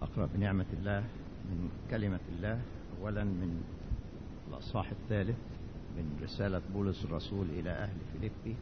أقرأ بنعمة الله من كلمة الله، أولا من الأصحاح الثالث من رسالة بولس الرسول إلى أهل فيليبي.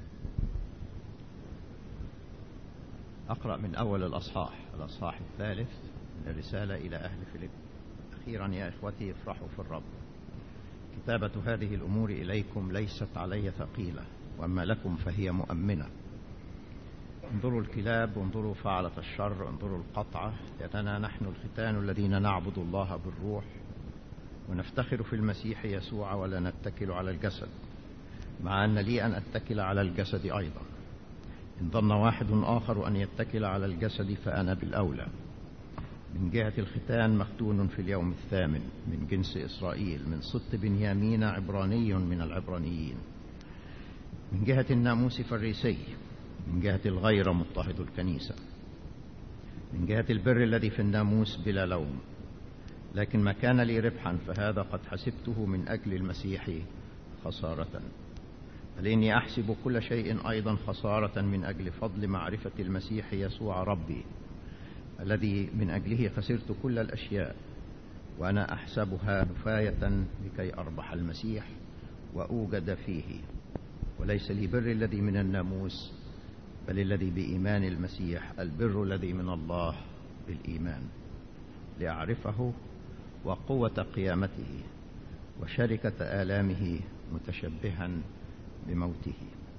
أقرأ من أول الأصحاح الثالث من الرسالة إلى أهل فيليبي. أخيرا يا إخوتي افرحوا في الرب. كتابة هذه الأمور إليكم ليست علي ثقيلة، وأما لكم فهي مؤمنة. انظروا الكلاب، انظروا فعلة الشر، انظروا القطعة، لأننا نحن الختان الذين نعبد الله بالروح ونفتخر في المسيح يسوع ولا نتكل على الجسد، مع أن لي أن أتكل على الجسد أيضا. إن ظن واحد آخر أن يتكل على الجسد فأنا بالأولى. من جهة الختان مختون في اليوم الثامن، من جنس إسرائيل، من سبط بنيامين، عبراني من العبرانيين. من جهة الناموس فريسي، من جهة الغير مضطهد الكنيسة، من جهة البر الذي في الناموس بلا لوم. لكن ما كان لي ربحا فهذا قد حسبته من أجل المسيح خسارة، بل إني أحسب كل شيء أيضا خسارة من أجل فضل معرفة المسيح يسوع ربي، الذي من أجله خسرت كل الأشياء، وأنا أحسبها نفاية لكي أربح المسيح وأوجد فيه، وليس لي بر الذي من الناموس، بل الذي بإيمان المسيح، البر الذي من الله بالإيمان، لأعرفه وقوة قيامته وشركة آلامه، متشبها بموته.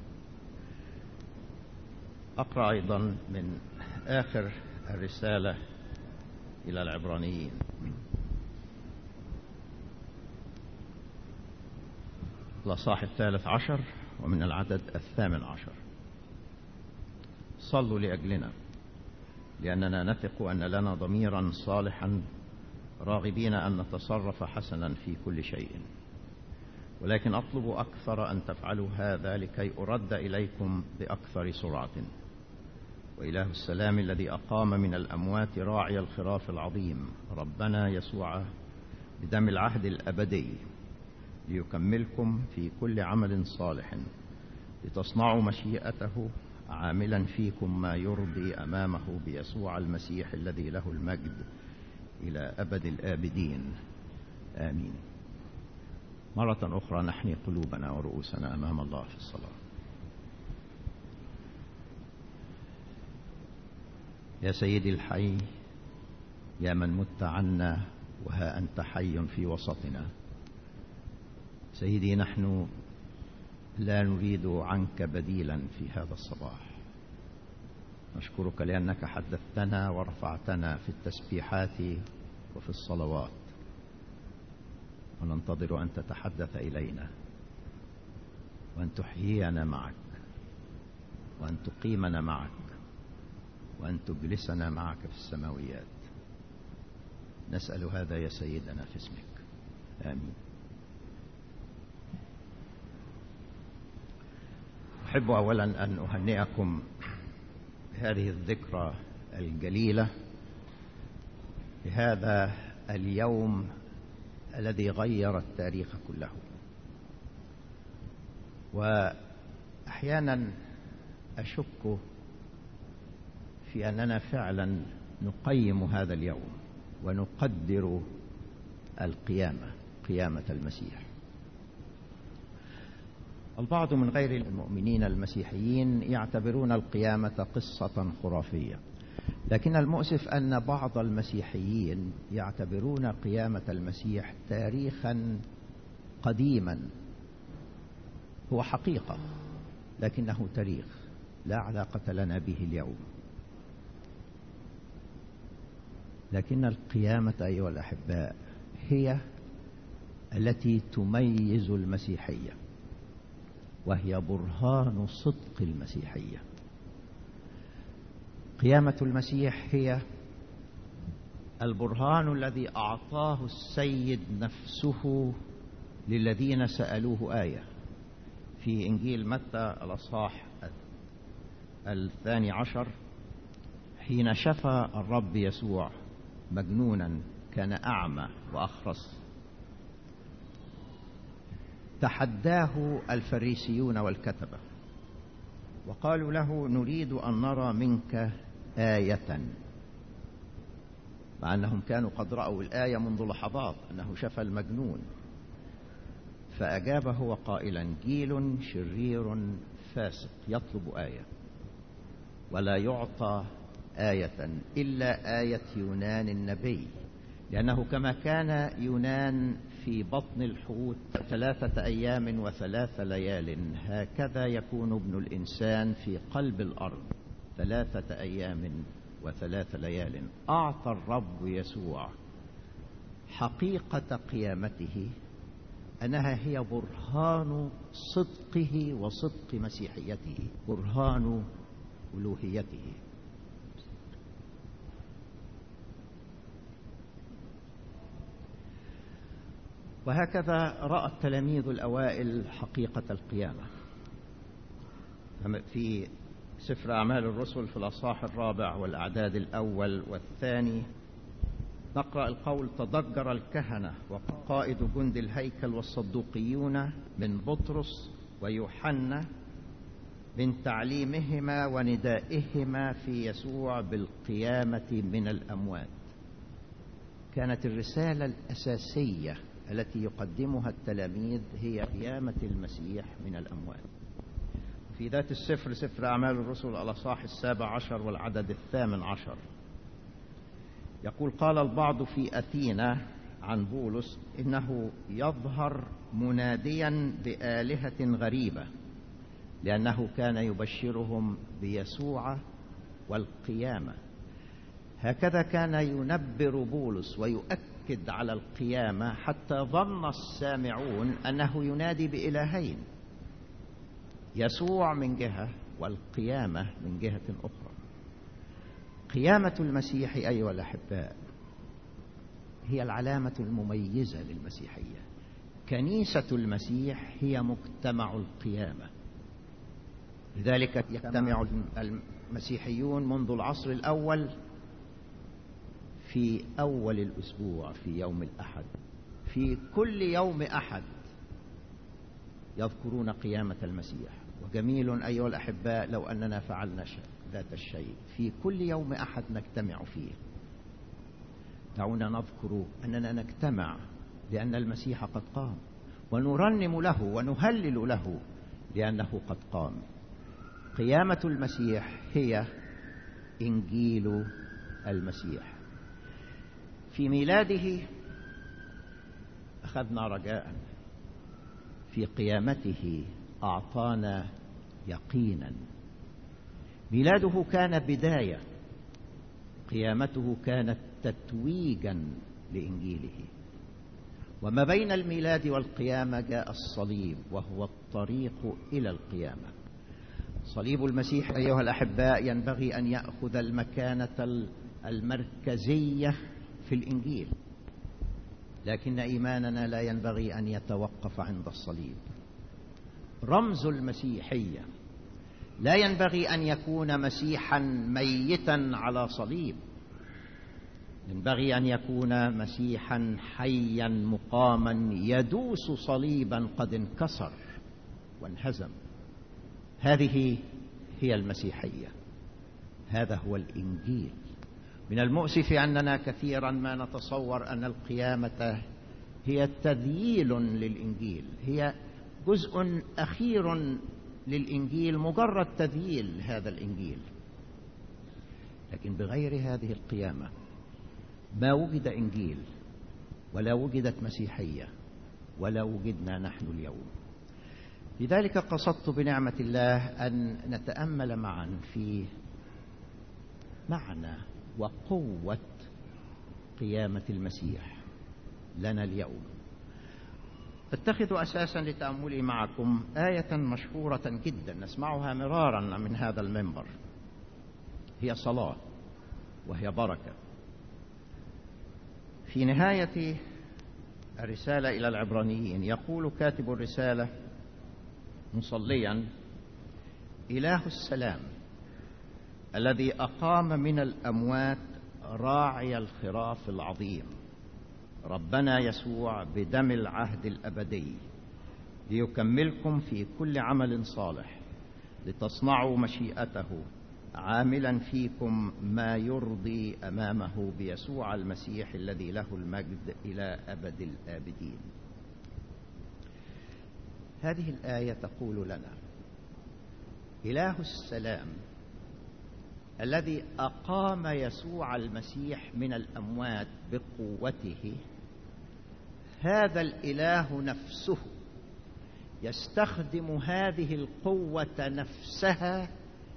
أقرأ أيضا من آخر الرسالة إلى العبرانيين. الأصحاح 13 ومن العدد 18: صلوا لأجلنا، لأننا نثق أن لنا ضميرا صالحا، راغبين أن نتصرف حسنا في كل شيء، ولكن أطلب أكثر أن تفعلوا هذا لكي أرد إليكم بأكثر سرعة. وإله السلام الذي أقام من الأموات راعي الخراف العظيم ربنا يسوع بدم العهد الأبدي ليكملكم في كل عمل صالح، لتصنعوا مشيئته، عاملا فيكم ما يرضي أمامه بيسوع المسيح الذي له المجد إلى أبد الآبدين، آمين. مرة أخرى نحني قلوبنا ورؤوسنا أمام الله في الصلاة. يا سيدي الحي، يا من مت عنا وها أنت حي في وسطنا. سيدي، نحن لا نريد عنك بديلا في هذا الصباح. نشكرك لأنك حدثتنا ورفعتنا في التسبيحات وفي الصلوات، وننتظر أن تتحدث إلينا، وأن تحيينا معك، وأن تقيمنا معك، وأن تجلسنا معك في السماويات. نسأل هذا يا سيدنا في اسمك، آمين. أحب أولا أن أهنئكم بهذه الذكرى الجليلة، بهذا اليوم الذي غير التاريخ كله. وأحيانا أشك في أننا فعلا نقيم هذا اليوم ونقدر قيامة المسيح. البعض من غير المؤمنين المسيحيين يعتبرون القيامة قصة خرافية، لكن المؤسف أن بعض المسيحيين يعتبرون قيامة المسيح تاريخا قديما. هو حقيقة، لكنه تاريخ لا علاقة لنا به اليوم. لكن القيامة أيها الأحباء هي التي تميز المسيحية، وهي برهان صدق المسيحية. قيامة المسيح هي البرهان الذي أعطاه السيد نفسه للذين سألوه آية في إنجيل متى الأصحاح 12: حين شفى الرب يسوع مجنونا كان أعمى وأخرس، تحداه الفريسيون والكتبة وقالوا له: نريد أن نرى منك آية. مع أنهم كانوا قد رأوا الآية منذ لحظات أنه شفى المجنون. فأجاب هو قائلا: جيل شرير فاسق يطلب آية ولا يعطى آية إلا آية يونان النبي، لأنه كما كان يونان في بطن الحوت 3 أيام و3 ليال هكذا يكون ابن الإنسان في قلب الأرض 3 أيام و3 ليال. أعطى الرب يسوع حقيقة قيامته أنها هي برهان صدقه وصدق مسيحيته، برهان ألوهيته. وهكذا رأى التلاميذ الأوائل حقيقة القيامة. في سفر أعمال الرسل في الأصحاح 4 والأعداد 1 و2 نقرأ القول: تضجر الكهنة وقائد جند الهيكل والصدوقيون من بطرس ويوحنا من تعليمهما وندائهما في يسوع بالقيامة من الأموات. كانت الرسالة الأساسية التي يقدمها التلاميذ هي قيامة المسيح من الأموات. في ذات السفر، سفر أعمال الرسل الأصحاح 17 والعدد 18 يقول: قال البعض في أثينا عن بولس إنه يظهر مناديا بآلهة غريبة، لأنه كان يبشرهم بيسوع والقيامة. هكذا كان ينبر بولس ويؤكد على القيامة، حتى ظن السامعون أنه ينادي بإلهين، يسوع من جهة والقيامة من جهة أخرى. قيامة المسيح أيها الأحباء هي العلامة المميزة للمسيحية. كنيسة المسيح هي مجتمع القيامة، لذلك يجتمع المسيحيون منذ العصر الأول في أول الأسبوع في يوم الأحد. في كل يوم أحد يذكرون قيامة المسيح. وجميل أيها الأحباء لو أننا فعلنا ذات الشيء في كل يوم أحد نجتمع فيه. دعونا نذكر أننا نجتمع لأن المسيح قد قام، ونرنم له ونهلل له لأنه قد قام. قيامة المسيح هي إنجيل المسيح. في ميلاده أخذنا رجاء، في قيامته أعطانا يقينا. ميلاده كان بداية، قيامته كانت تتويجا لإنجيله. وما بين الميلاد والقيامة جاء الصليب، وهو الطريق إلى القيامة. صليب المسيح أيها الأحباء ينبغي أن يأخذ المكانة المركزية في الإنجيل، لكن إيماننا لا ينبغي أن يتوقف عند الصليب. رمز المسيحية لا ينبغي أن يكون مسيحا ميتا على صليب، ينبغي أن يكون مسيحا حيا مقاما يدوس صليبا قد انكسر وانهزم. هذه هي المسيحية، هذا هو الإنجيل. من المؤسف أننا كثيرا ما نتصور أن القيامة هي تذييل للإنجيل، هي جزء أخير للإنجيل، مجرد تذييل هذا الإنجيل. لكن بغير هذه القيامة ما وجد إنجيل، ولا وجدت مسيحية، ولا وجدنا نحن اليوم. لذلك قصدت بنعمة الله أن نتأمل معا في معنى وقوة قيامة المسيح لنا اليوم. اتخذوا أساسا لتأملي معكم آية مشهورة جدا نسمعها مرارا من هذا المنبر، هي صلاة وهي بركة. في نهاية الرسالة إلى العبرانيين يقول كاتب الرسالة مصليا: إله السلام الذي أقام من الأموات راعي الخراف العظيم ربنا يسوع بدم العهد الأبدي، ليكملكم في كل عمل صالح، لتصنعوا مشيئته عاملا فيكم ما يرضي أمامه بيسوع المسيح الذي له المجد إلى أبد الآبدين. هذه الآية تقول لنا: إله السلام الذي أقام يسوع المسيح من الأموات بقوته، هذا الإله نفسه يستخدم هذه القوة نفسها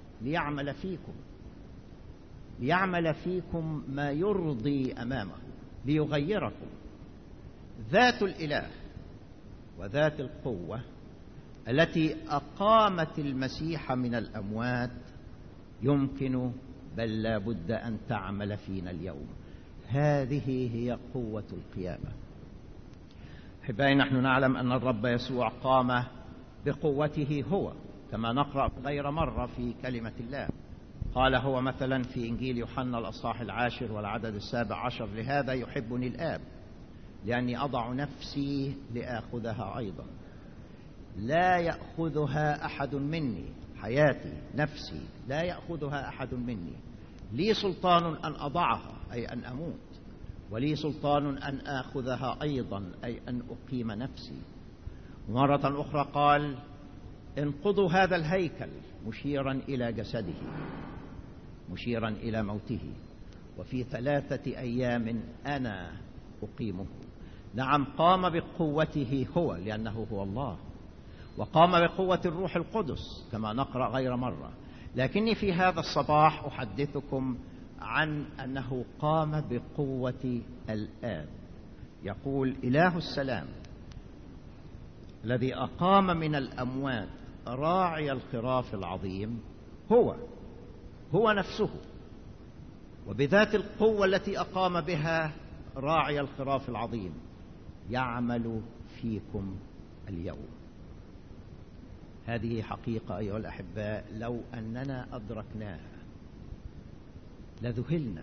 ليعمل فيكم ما يرضي أمامه، ليغيركم. ذات الإله وذات القوة التي أقامت المسيح من الأموات يمكن بل لا بد أن تعمل فينا اليوم. هذه هي قوة القيامة. أحبائي، نحن نعلم أن الرب يسوع قام بقوته هو، كما نقرأ غير مرة في كلمة الله. قال هو مثلا في إنجيل يوحنا الأصحاح 10 والعدد 17: لهذا يحبني الآب لأني أضع نفسي لآخذها أيضا. لا يأخذها أحد مني، حياتي نفسي لا يأخذها أحد مني. لي سلطان أن أضعها، أي أن أموت، ولي سلطان أن آخذها أيضا، أي أن أقيم نفسي. مرة أخرى قال: انقضوا هذا الهيكل، مشيرا إلى جسده، مشيرا إلى موته، وفي 3 أيام أنا أقيمه. نعم، قام بقوته هو لأنه هو الله، وقام بقوة الروح القدس كما نقرأ غير مرة. لكني في هذا الصباح أحدثكم عن أنه قام بقوة الآب. يقول: إله السلام الذي أقام من الأموات راعي الخراف العظيم، هو نفسه، وبذات القوة التي أقام بها راعي الخراف العظيم يعمل فيكم اليوم. هذه حقيقة أيها الأحباء، لو أننا أدركناها لذهلنا،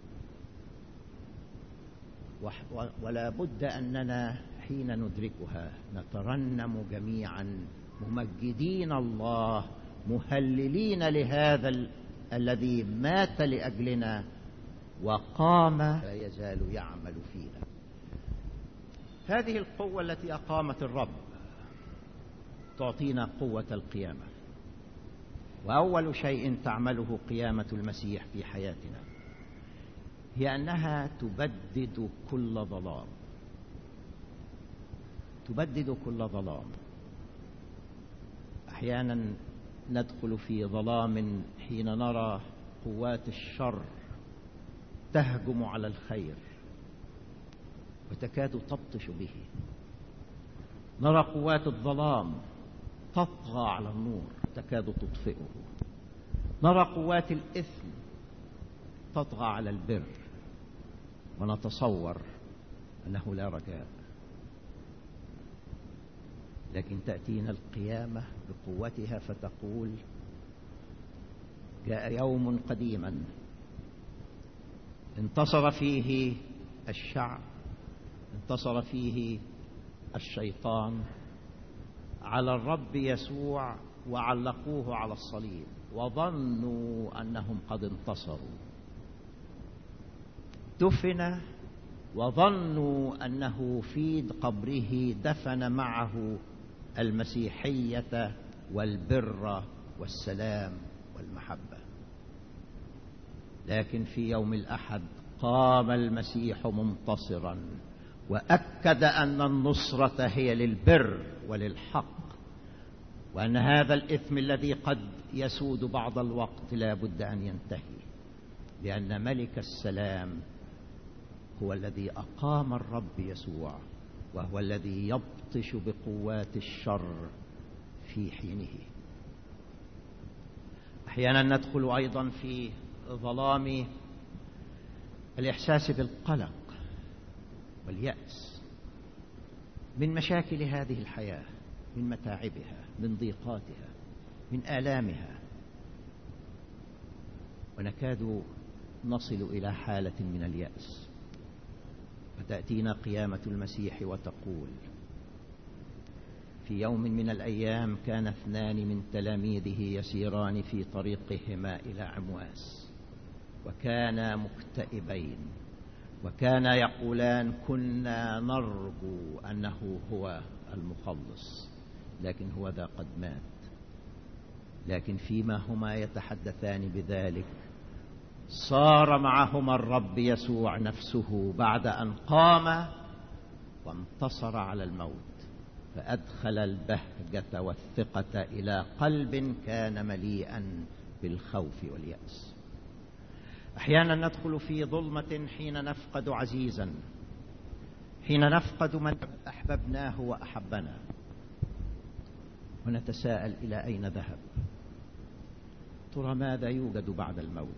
ولا بد أننا حين ندركها نترنم جميعا ممجدين الله، مهللين لهذا الذي مات لأجلنا وقام لا يزال يعمل فينا. هذه القوة التي أقامت الرب تعطينا قوة القيامة. وأول شيء تعمله قيامة المسيح في حياتنا هي أنها تبدد كل ظلام، تبدد كل ظلام. أحيانا ندخل في ظلام حين نرى قوات الشر تهجم على الخير وتكاد تبطش به. نرى قوات الظلام تطغى على النور تكاد تطفئه. نرى قوات الإثم تطغى على البر ونتصور أنه لا رجاء. لكن تأتينا القيامة بقوتها فتقول: جاء يوم قديما انتصر فيه الشعب، انتصر فيه الشيطان على الرب يسوع وعلقوه على الصليب وظنوا أنهم قد انتصروا. دفن وظنوا أنه في قبره دفن معه المسيحية والبر والسلام والمحبة. لكن في يوم الأحد قام المسيح منتصرا وأكد أن النصرة هي للبر وللحق، وأن هذا الإثم الذي قد يسود بعض الوقت لا بد أن ينتهي، لأن ملك السلام هو الذي أقام الرب يسوع، وهو الذي يبطش بقوات الشر في حينه. أحيانا ندخل أيضا في ظلام الإحساس بالقلق واليأس من مشاكل هذه الحياة، من متاعبها، من ضيقاتها، من آلامها، ونكاد نصل إلى حالة من اليأس. فتأتينا قيامة المسيح وتقول: في يوم من الأيام كان 2 من تلاميذه يسيران في طريقهما إلى عمواس، وكانا مكتئبين، وكانا يقولان: كنا نرجو أنه هو المخلص، لكن هو ذا قد مات. لكن فيما هما يتحدثان بذلك صار معهما الرب يسوع نفسه بعد أن قام وانتصر على الموت، فأدخل البهجة والثقة إلى قلب كان مليئا بالخوف واليأس. أحيانا ندخل في ظلمة حين نفقد عزيزا، حين نفقد من أحببناه وأحبنا، ونتساءل: إلى أين ذهب؟ ترى ماذا يوجد بعد الموت؟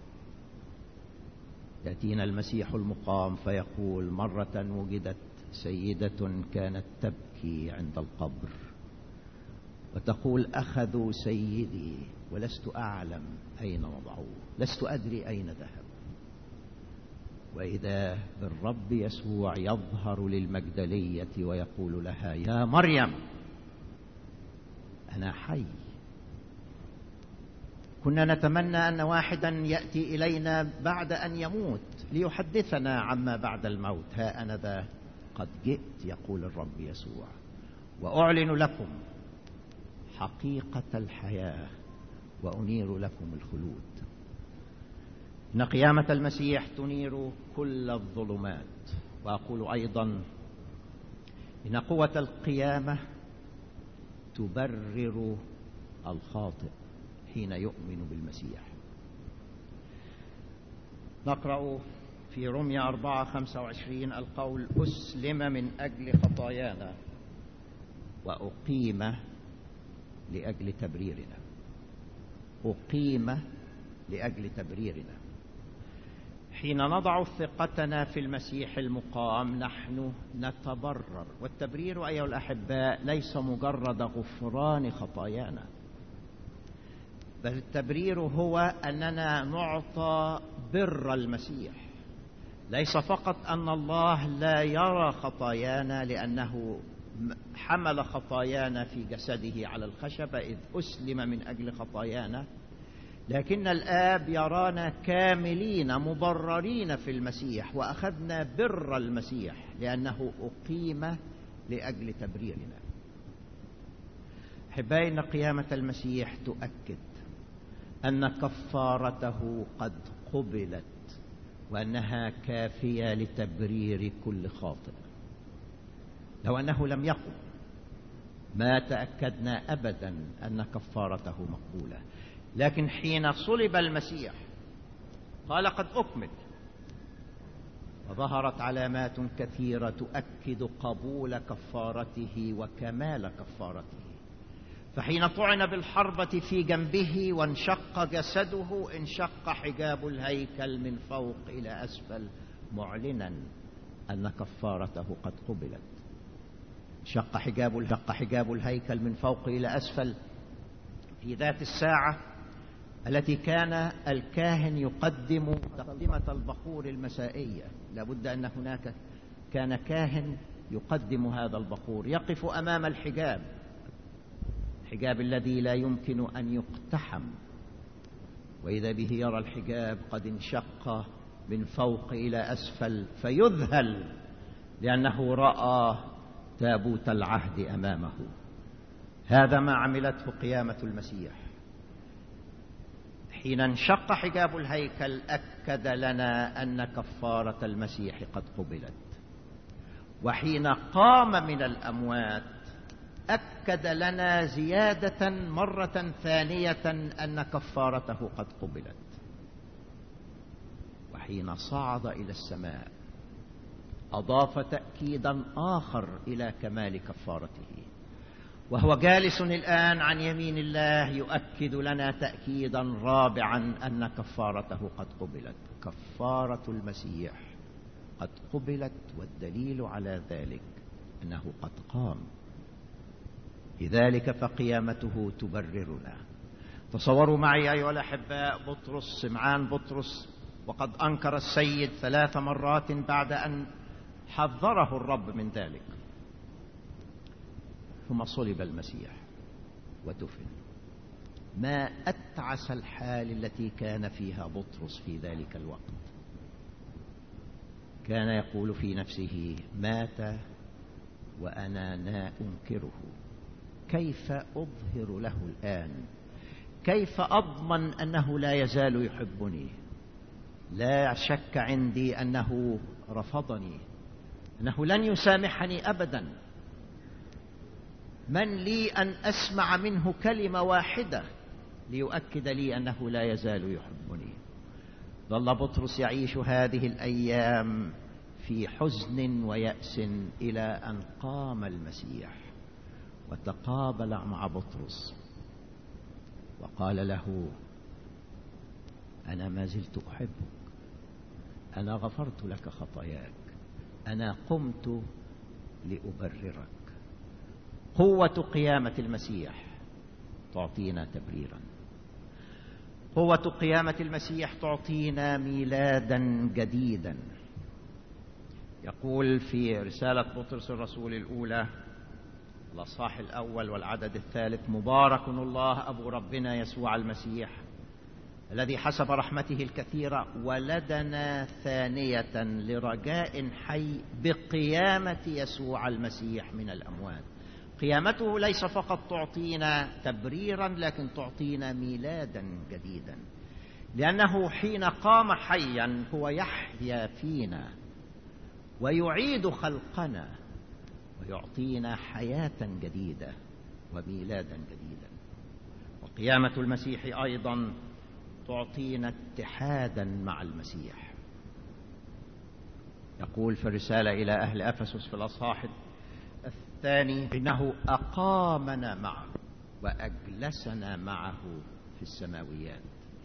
يأتينا المسيح المقام فيقول: مرة وجدت سيدة كانت تبكي عند القبر وتقول: أخذوا سيدي ولست أعلم أين وضعوه، لست أدري أين ذهب. وإذا بالرب يسوع يظهر للمجدلية ويقول لها: يا مريم، أنا حي. كنا نتمنى أن واحدا يأتي إلينا بعد أن يموت ليحدثنا عما بعد الموت. ها أنا ذا قد جئت، يقول الرب يسوع، وأعلن لكم حقيقة الحياة وأنير لكم الخلود. إن قيامة المسيح تنير كل الظلمات. وأقول أيضا إن قوة القيامة تبرر الخاطئ حين يؤمن بالمسيح. نقرأ في رمية 4:25 القول: أسلم من أجل خطايانا وأقيم لأجل تبريرنا. أقيم لأجل تبريرنا. حين نضع ثقتنا في المسيح المقام نحن نتبرر. والتبرير أيها الأحباء ليس مجرد غفران خطايانا، بل التبرير هو أننا نعطى بر المسيح. ليس فقط أن الله لا يرى خطايانا لأنه حمل خطايانا في جسده على الخشبة إذ أسلم من أجل خطايانا، لكن الآب يرانا كاملين مبررين في المسيح، وأخذنا بر المسيح لأنه أقيم لأجل تبريرنا. أحبائي، إن قيامة المسيح تؤكد أن كفارته قد قبلت وأنها كافية لتبرير كل خاطئ. لو أنه لم يقم ما تأكدنا أبدا أن كفارته مقبولة. لكن حين صلب المسيح قال: قد أكمل، وظهرت علامات كثيرة تؤكد قبول كفارته وكمال كفارته. فحين طعن بالحربة في جنبه وانشق جسده انشق حجاب الهيكل من فوق إلى أسفل، معلنا أن كفارته قد قبلت. شق حجاب الهيكل من فوق إلى أسفل في ذات الساعة التي كان الكاهن يقدم تقدمة البخور المسائية. لابد أن هناك كان كاهن يقدم هذا البخور، يقف أمام الحجاب الذي لا يمكن أن يقتحم، وإذا به يرى الحجاب قد انشق من فوق إلى أسفل فيذهل لأنه رأى تابوت العهد أمامه. هذا ما عملته قيامة المسيح. حين انشق حجاب الهيكل أكد لنا أن كفارة المسيح قد قبلت، وحين قام من الأموات أكد لنا زيادة مرة ثانية أن كفارته قد قبلت. وحين صعد إلى السماء أضاف تأكيدا آخر إلى كمال كفارته، وهو جالس الآن عن يمين الله يؤكد لنا تأكيدا رابعا أن كفارته قد قبلت. كفارة المسيح قد قبلت، والدليل على ذلك أنه قد قام. لذلك فقيامته تبررنا. تصوروا معي أيها الأحباء سمعان بطرس وقد أنكر السيد 3 مرات بعد أن حذره الرب من ذلك. ثم صلب المسيح ودفن. ما أتعس الحال التي كان فيها بطرس في ذلك الوقت. كان يقول في نفسه: مات وأنا لا أنكره، كيف أظهر له الآن؟ كيف أضمن أنه لا يزال يحبني؟ لا شك عندي أنه رفضني، أنه لن يسامحني أبدا. من لي أن أسمع منه كلمة واحدة ليؤكد لي أنه لا يزال يحبني؟ ظل بطرس يعيش هذه الأيام في حزن ويأس إلى أن قام المسيح وتقابل مع بطرس وقال له: أنا ما زلت أحبك، أنا غفرت لك خطاياك، أنا قمت لأبررك. قوة قيامة المسيح تعطينا تبريرا. قوة قيامة المسيح تعطينا ميلادا جديدا. يقول في رسالة بطرس الرسول الأولى الأصحاح الأول والعدد 3: مبارك الله أبو ربنا يسوع المسيح الذي حسب رحمته الكثيرة ولدنا ثانية لرجاء حي بقيامة يسوع المسيح من الأموات. قيامته ليس فقط تعطينا تبريرا، لكن تعطينا ميلادا جديدا، لأنه حين قام حيا هو يحيا فينا ويعيد خلقنا ويعطينا حياة جديدة وميلادا جديدا. وقيامة المسيح أيضا تعطينا اتحادا مع المسيح. يقول في الرسالة إلى أهل أفسس في الأصحاح الثاني: إنه أقامنا معه وأجلسنا معه في السماويات.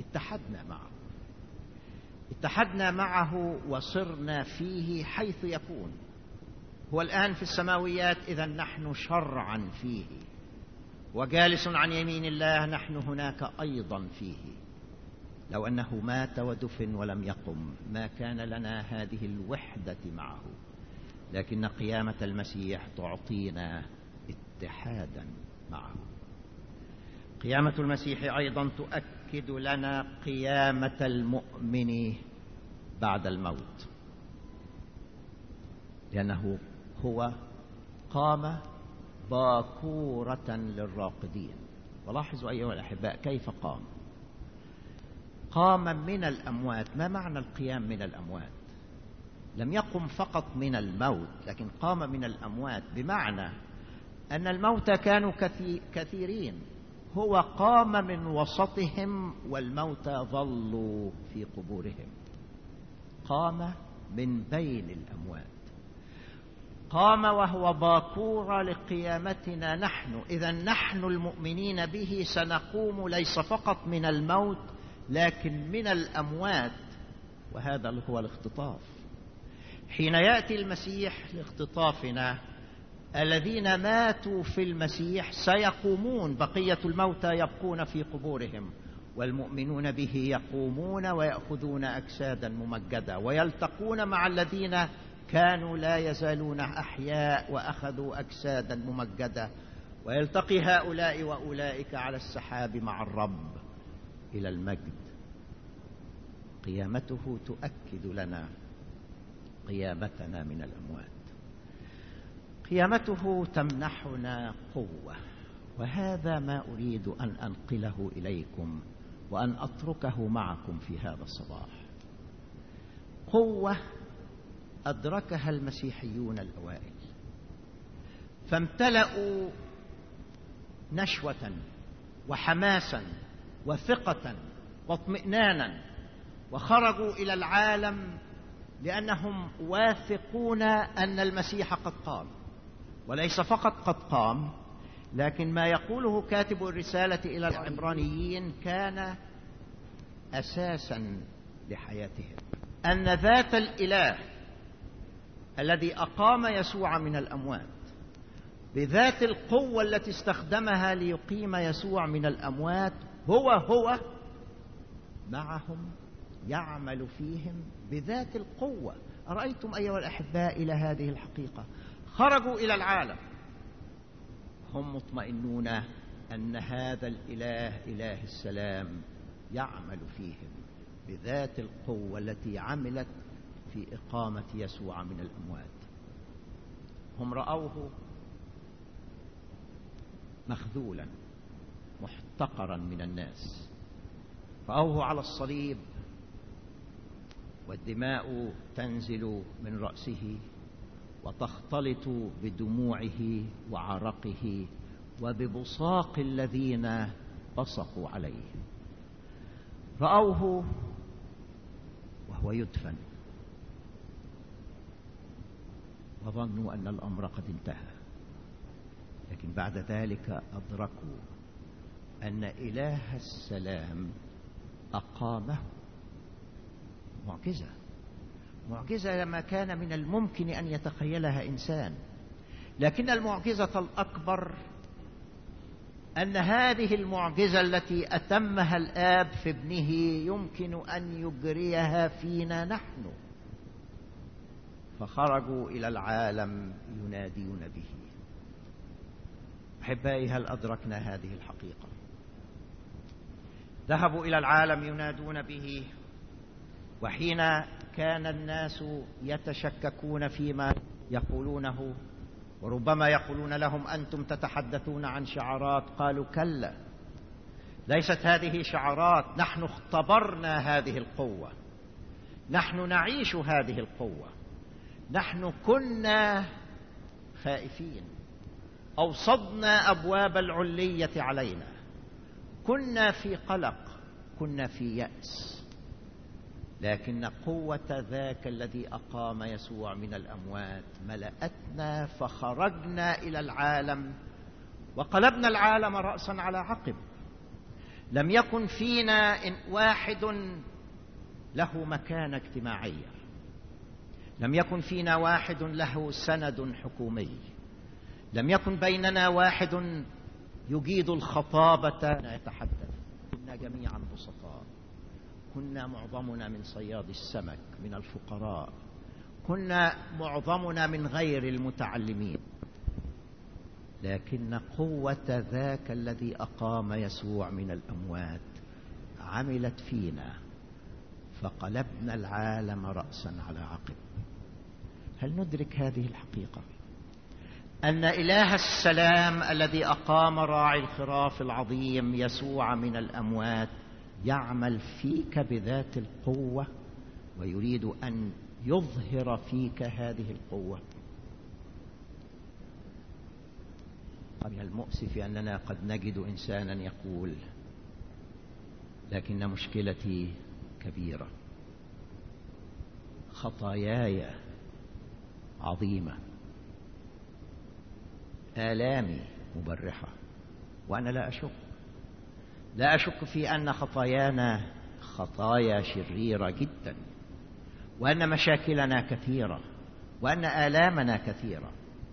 اتحدنا معه وصرنا فيه حيث يكون. هو الآن في السماويات، إذا نحن شرعا فيه، وجالس عن يمين الله، نحن هناك أيضا فيه. لو أنه مات ودفن ولم يقم ما كان لنا هذه الوحدة معه، لكن قيامة المسيح تعطينا اتحادا معه. قيامة المسيح أيضا تؤكد لنا قيامة المؤمن بعد الموت، لأنه هو قام باكورة للراقدين. ولاحظوا أيها الأحباء كيف قام من الأموات. ما معنى القيام من الأموات؟ لم يقم فقط من الموت، لكن قام من الأموات، بمعنى أن الموتى كانوا كثيرين، هو قام من وسطهم والموتى ظلوا في قبورهم. قام من بين الأموات، قام وهو باكورة لقيامتنا نحن. إذا نحن المؤمنين به سنقوم ليس فقط من الموت لكن من الأموات، وهذا هو الاختطاف. حين يأتي المسيح لاختطافنا، الذين ماتوا في المسيح سيقومون، بقية الموتى يبقون في قبورهم، والمؤمنون به يقومون ويأخذون أجسادا ممجدة ويلتقون مع الذين كانوا لا يزالون أحياء وأخذوا أجسادا ممجدة، ويلتقي هؤلاء وأولئك على السحاب مع الرب إلى المجد. قيامته تؤكد لنا قيامتنا من الأموات. قيامته تمنحنا قوة، وهذا ما أريد أن أنقله إليكم وأن أتركه معكم في هذا الصباح. قوة أدركها المسيحيون الأوائل، فامتلأوا نشوة وحماسا وثقة واطمئنانا، وخرجوا إلى العالم لأنهم واثقون أن المسيح قد قام. وليس فقط قد قام، لكن ما يقوله كاتب الرسالة إلى العبرانيين كان أساسا لحياتهم، أن ذات الإله الذي أقام يسوع من الأموات بذات القوة التي استخدمها ليقيم يسوع من الأموات هو معهم، يعمل فيهم بذات القوة. أرأيتم أيها الأحباء إلى هذه الحقيقة؟ خرجوا إلى العالم، هم مطمئنون أن هذا الإله إله السلام يعمل فيهم بذات القوة التي عملت في إقامة يسوع من الأموات. هم رأوه مخذولا محتقرا من الناس، رأوه على الصليب والدماء تنزل من رأسه وتختلط بدموعه وعرقه وببصاق الذين بصقوا عليه. رأوه وهو يدفن وظنوا أن الأمر قد انتهى، لكن بعد ذلك أدركوا أن إله السلام أقامه. معجزة لما كان من الممكن أن يتخيلها إنسان. لكن المعجزة الأكبر أن هذه المعجزة التي أتمها الآب في ابنه يمكن أن يجريها فينا نحن. فخرجوا إلى العالم ينادون به. أحبائي، هل أدركنا هذه الحقيقة؟ ذهبوا إلى العالم ينادون به، وحين كان الناس يتشككون فيما يقولونه وربما يقولون لهم أنتم تتحدثون عن شعارات، قالوا كلا، ليست هذه شعارات، نحن اختبرنا هذه القوة، نحن نعيش هذه القوة، نحن كنا خائفين، أوصدنا أبواب العلية علينا، كنا في قلق، كنا في يأس، لكن قوة ذاك الذي أقام يسوع من الأموات ملأتنا، فخرجنا إلى العالم وقلبنا العالم رأسا على عقب. لم يكن فينا واحد له مكانة اجتماعية، لم يكن فينا واحد له سند حكومي، لم يكن بيننا واحد يجيد الخطابة يتحدث. كنا جميعا بسطاء، كنا معظمنا من صياد السمك، من الفقراء، كنا معظمنا من غير المتعلمين، لكن قوة ذاك الذي أقام يسوع من الأموات عملت فينا، فقلبنا العالم رأسا على عقب. هل ندرك هذه الحقيقة؟ أن إله السلام الذي أقام راعي الخراف العظيم يسوع من الأموات يعمل فيك بذات القوة، ويريد أن يظهر فيك هذه القوة. من المؤسف أننا قد نجد إنسانا يقول: لكن مشكلتي كبيرة، خطاياي عظيمة، آلامي مبرحة. وأنا لا أشك في أن خطايانا خطايا شريرة جدا، وأن مشاكلنا كثيرة، وأن آلامنا كثيرة.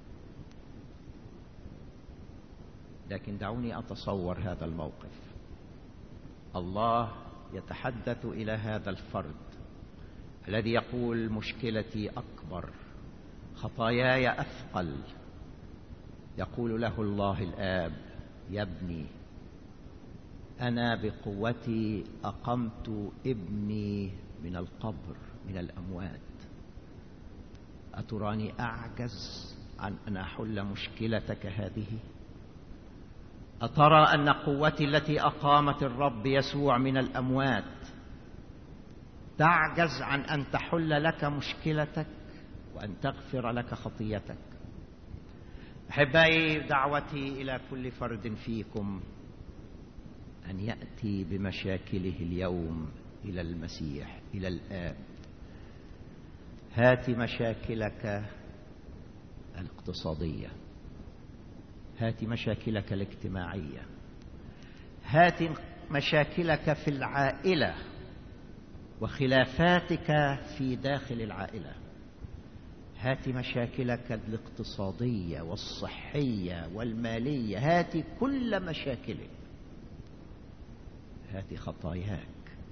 لكن دعوني أتصور هذا الموقف. الله يتحدث إلى هذا الفرد الذي يقول: مشكلتي أكبر، خطاياي أثقل. يقول له الله الآب: يا ابني، أنا بقوتي أقمت ابني من القبر، من الأموات. أتراني أعجز عن أن أحل مشكلتك هذه؟ أترى أن قوتي التي أقامت الرب يسوع من الأموات تعجز عن أن تحل لك مشكلتك وأن تغفر لك خطيتك؟ أحبائي، دعوتي إلى كل فرد فيكم أن يأتي بمشاكله اليوم إلى المسيح، إلى الآب. هات مشاكلك الاقتصادية، هات مشاكلك الاجتماعية، هات مشاكلك في العائلة وخلافاتك في داخل العائلة، هات مشاكلك الاقتصادية والصحية والمالية، هات كل مشاكلك، هات خطاياك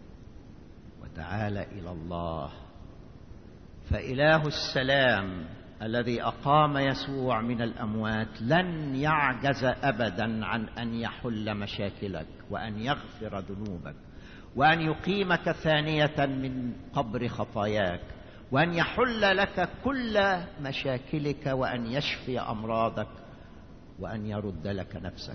وتعال إلى الله. فإله السلام الذي أقام يسوع من الأموات لن يعجز أبدا عن أن يحل مشاكلك وأن يغفر ذنوبك وأن يقيمك ثانية من قبر خطاياك وأن يحل لك كل مشاكلك وأن يشفي أمراضك وأن يرد لك نفسك.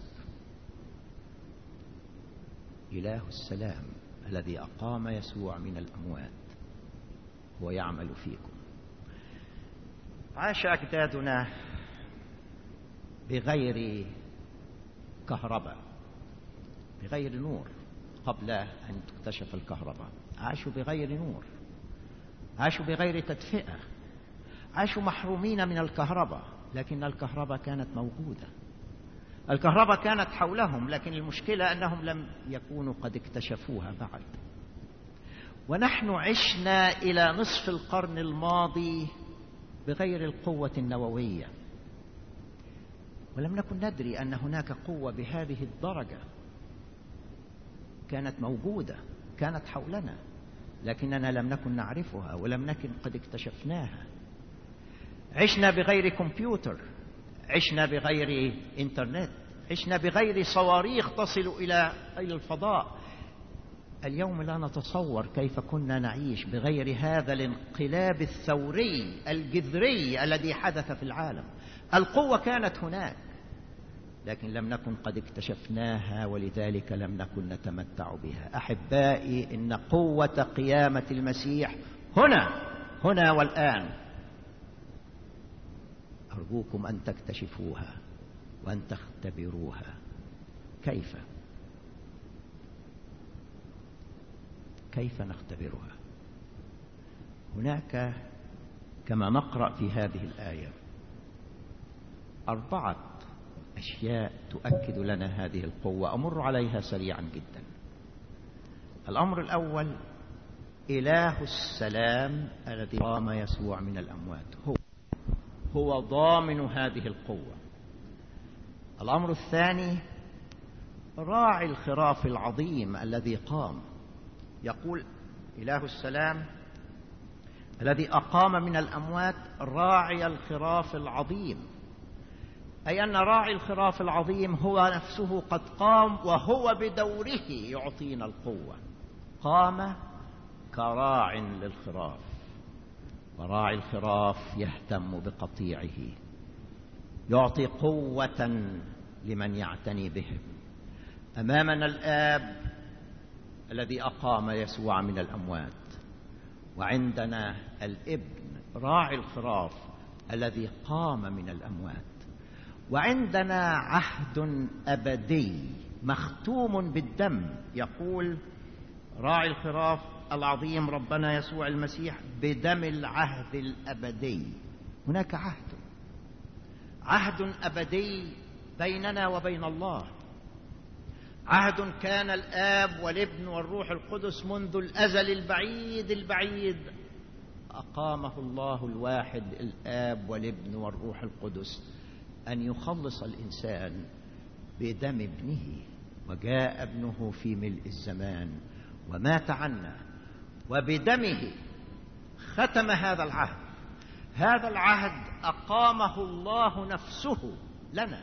إله السلام الذي أقام يسوع من الأموات هو يعمل فيكم. عاش أجدادنا بغير كهرباء، بغير نور قبل أن تكتشف الكهرباء. عاشوا بغير نور، عاشوا بغير تدفئة، عاشوا محرومين من الكهرباء، لكن الكهرباء كانت موجودة، الكهرباء كانت حولهم، لكن المشكلة أنهم لم يكونوا قد اكتشفوها بعد. ونحن عشنا إلى نصف القرن الماضي بغير القوة النووية، ولم نكن ندري أن هناك قوة بهذه الدرجة كانت موجودة، كانت حولنا، لكننا لم نكن نعرفها ولم نكن قد اكتشفناها. عشنا بغير كمبيوتر، عشنا بغير إنترنت، عشنا بغير صواريخ تصل إلى الفضاء. اليوم لا نتصور كيف كنا نعيش بغير هذا الانقلاب الثوري الجذري الذي حدث في العالم. القوة كانت هناك، لكن لم نكن قد اكتشفناها، ولذلك لم نكن نتمتع بها. أحبائي، إن قوة قيامة المسيح هنا والآن. أرجوكم أن تكتشفوها وأن تختبروها. كيف نختبرها؟ هناك كما نقرأ في هذه الآية 4 أشياء تؤكد لنا هذه القوة. أمر عليها سريعا جدا. الأمر الأول: إله السلام الذي قام يسوع من الأموات هو ضامن هذه القوة. الأمر الثاني: راعي الخراف العظيم الذي قام. يقول إله السلام الذي أقام من الأموات راعي الخراف العظيم، أي أن راعي الخراف العظيم هو نفسه قد قام، وهو بدوره يعطينا القوة. قام كراع للخراف، وراعي الخراف يهتم بقطيعه، يعطي قوة لمن يعتني بهم. أمامنا الآب الذي أقام يسوع من الأموات، وعندنا الابن راعي الخراف الذي قام من الأموات، وعندنا عهد أبدي مختوم بالدم. يقول راعي الخراف العظيم ربنا يسوع المسيح: بدم العهد الأبدي. هناك عهد أبدي بيننا وبين الله، عهد كان الآب والابن والروح القدس منذ الأزل البعيد أقامه الله الواحد الآب والابن والروح القدس أن يخلص الإنسان بدم ابنه. وجاء ابنه في ملء الزمان ومات عنا، وبدمه ختم هذا العهد. هذا العهد أقامه الله نفسه لنا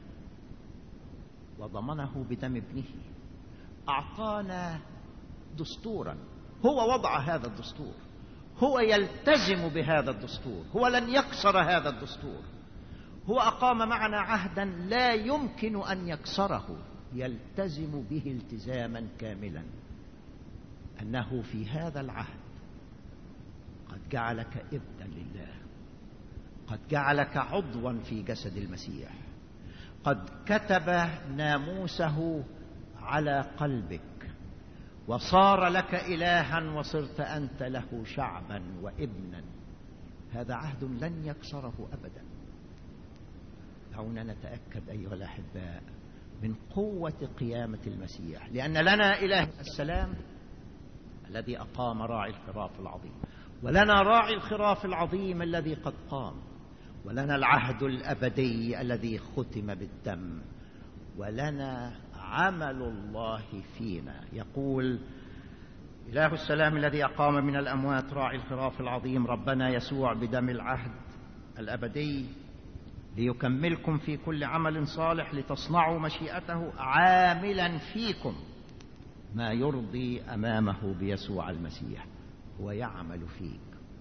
وضمنه بدم ابنه. أعطانا دستورا، هو وضع هذا الدستور، هو يلتزم بهذا الدستور، هو لن يكسر هذا الدستور. هو أقام معنا عهدا لا يمكن أن يكسره، يلتزم به التزاما كاملا. أنه في هذا العهد قد جعلك ابنا لله، قد جعلك عضوا في جسد المسيح، قد كتب ناموسه على قلبك، وصار لك إلها، وصرت أنت له شعبا وابنا. هذا عهد لن يكسره أبدا. دعونا نتأكد أيها الأحباء من قوة قيامة المسيح، لأن لنا إله السلام الذي أقام راعي الخراف العظيم، ولنا راعي الخراف العظيم الذي قد قام، ولنا العهد الأبدي الذي ختم بالدم، ولنا عمل الله فينا. يقول إله السلام الذي أقام من الأموات راعي الخراف العظيم ربنا يسوع: بدم العهد الأبدي ليكملكم في كل عمل صالح لتصنعوا مشيئته عاملا فيكم ما يرضي أمامه بيسوع المسيح. هو يعمل فيك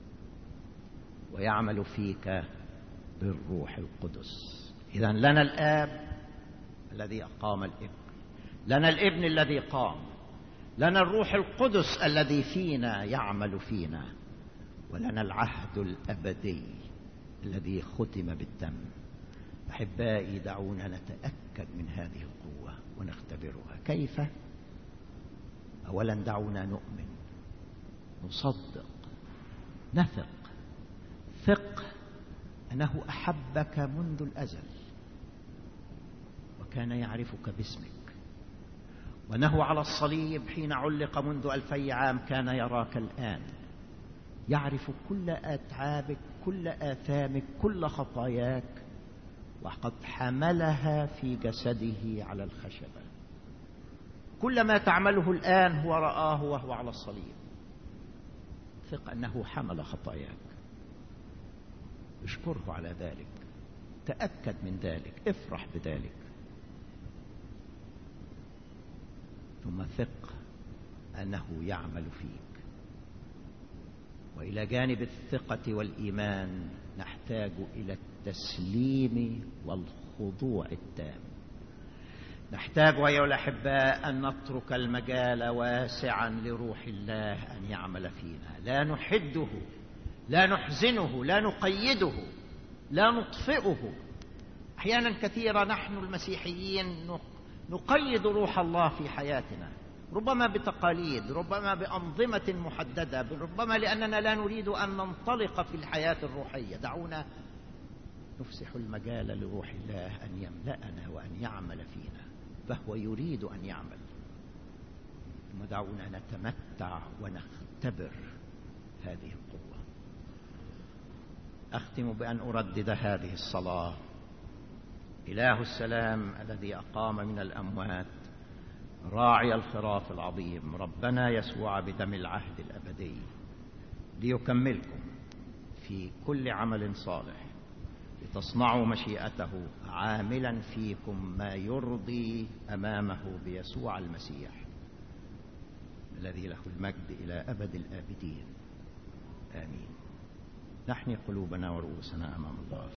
ويعمل فيك بالروح القدس. إذن لنا الآب الذي أقام الابن، لنا الابن الذي قام، لنا الروح القدس الذي فينا يعمل فينا، ولنا العهد الأبدي الذي ختم بالدم. أحبائي، دعونا نتأكد من هذه القوة ونختبرها. كيف؟ أولا دعونا نؤمن، نصدق، نثق، ثق أنه أحبك منذ الأزل وكان يعرفك باسمك، وأنه على الصليب حين علق منذ 2000 عام كان يراك الآن، يعرف كل أتعابك، كل آثامك، كل خطاياك، وقد حملها في جسده على الخشبة. كل ما تعمله الآن هو رآه وهو على الصليب. ثق أنه حمل خطاياك، اشكره على ذلك، تأكد من ذلك، افرح بذلك. ثم ثق أنه يعمل فيك. وإلى جانب الثقة والإيمان نحتاج إلى التسليم والخضوع التام. نحتاج أيها الأحباء أن نترك المجال واسعا لروح الله أن يعمل فينا، لا نحده، لا نحزنه، لا نقيده، لا نطفئه. أحيانا كثيرة نحن المسيحيين نقيد روح الله في حياتنا، ربما بتقاليد، ربما بأنظمة محددة، ربما لأننا لا نريد أن ننطلق في الحياة الروحية. دعونا نفسح المجال لروح الله أن يملأنا وأن يعمل فينا، فهو يريد أن يعمل. ثم دعونا نتمتع ونختبر هذه القوة. أختم بأن أردد هذه الصلاة: إله السلام الذي أقام من الأموات راعي الخراف العظيم، ربنا يسوع بدم العهد الأبدي، ليكملكم في كل عمل صالح لتصنعوا مشيئته عاملا فيكم ما يرضي أمامه بيسوع المسيح الذي له المجد إلى أبد الآبدين. آمين. نحني قلوبنا ورؤوسنا أمام الله.